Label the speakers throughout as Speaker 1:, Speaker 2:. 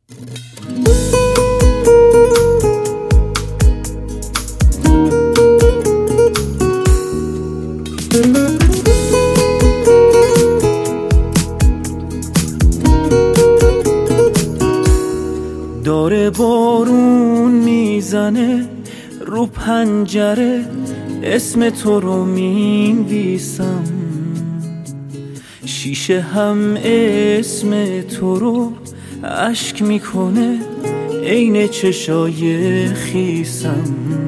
Speaker 1: داره بارون میزنه رو پنجره، اسم تو رو مینویسم، شیشه هم اسم تو رو اشک میکنه عین چشای خیسم.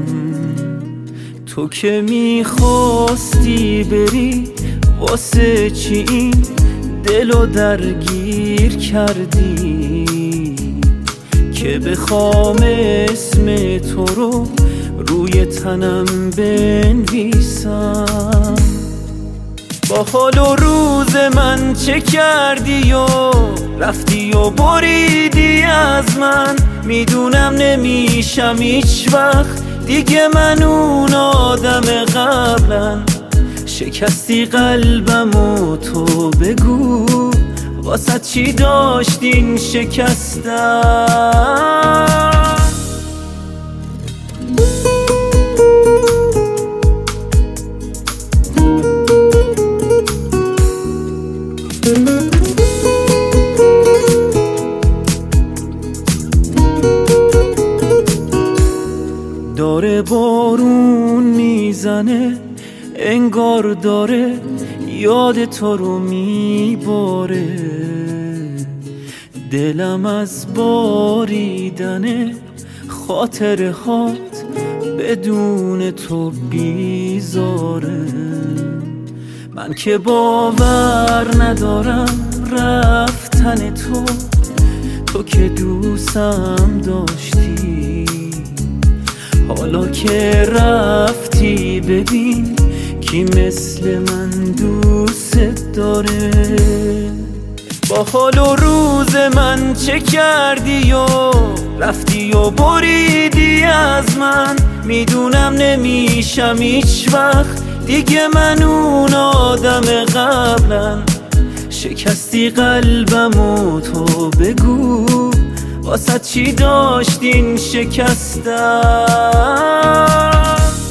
Speaker 1: تو که میخواستی بری واسه چی این دلو درگیر کردی که بخوام اسم تو رو روی تنم بنویسم؟ با حال و روز من چه کردی و رفتی و بریدی از من؟ میدونم نمیشم هیچ وقت دیگه من اون آدم قبلا. شکستی قلبم و تو بگو واسه چی داشتین شکستم؟ داره بارون میزنه انگار داره یاد تو رو میباره، دلم از باریدن خاطره هات بدون تو بیزاره. من که باور ندارم رفتن تو که دوستم داشتی، حالا که رفتی ببین کی مثل من دوست داره. با حال و روز من چه کردی و رفتی و بریدی از من؟ میدونم نمیشم هیچ وقت دیگه من اون آدم قبلا. شکستی قلبم و تو بگو واسه چی داشتین شکستم؟